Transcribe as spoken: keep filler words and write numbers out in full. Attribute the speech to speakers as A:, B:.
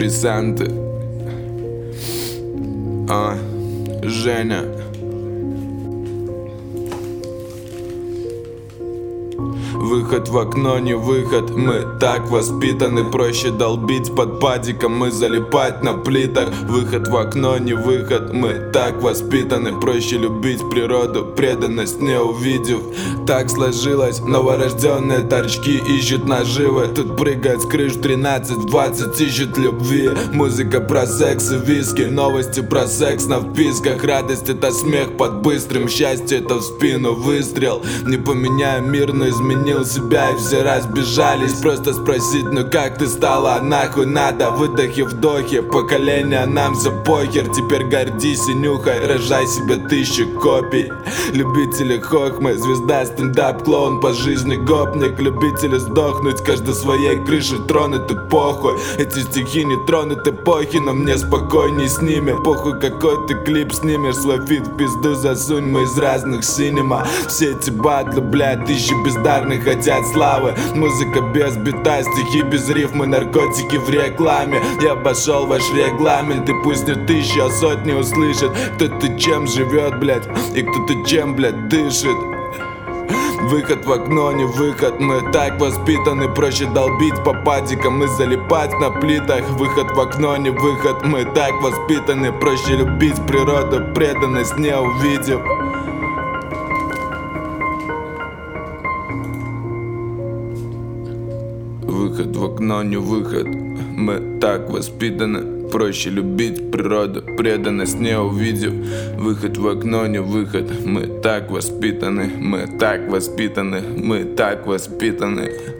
A: антидепрессанты. А, Женя. Выход в окно, не выход. Мы так воспитаны. Проще долбить под падиком и залипать на плитах. Выход в окно, не выход. Мы так воспитаны. Проще любить природу, преданность не увидев. Так сложилось, новорожденные торчки ищут наживы. Тут прыгает с крыш тринадцать двадцать, ищут любви. Музыка про секс и виски, новости про секс на вписках. Радость — это смех под быстрым, счастье — это в спину выстрел. Не поменяю мир, но изменил себя, и все разбежались. Просто спросить, ну как ты стала, а нахуй надо? Выдохи, вдохи, поколение, нам все похер. Теперь гордись и нюхай, рожай себе тысячи копий. Любители хохмы, звезда, стендап, клоун, по жизни гопник. Любители сдохнуть, каждый своей крышей тронут и похуй. Эти стихи не тронут эпохи, но мне спокойней с ними. Похуй, какой ты клип снимешь, свой фит в пизду засунь, мы из разных синема. Все эти батлы, блядь, тысячи бездарных хотят славы. Музыка без бита, стихи без рифмы, наркотики в рекламе. Я обошел ваш регламент, и пусть не тысячи, а сотни услышат. Кто-то чем живет, блядь, и кто-то чем, блядь, дышит. Выход в окно, не выход. Мы так воспитаны. Проще долбить по падикам и залипать на плитах. Выход в окно, не выход. Мы так воспитаны. Проще любить природу, преданность не увидев. Выход в окно, не выход. Мы так воспитаны. Проще любить природу, преданность не увидев. Выход в окно, не выход. Мы так воспитаны. Мы так воспитаны. Мы так воспитаны.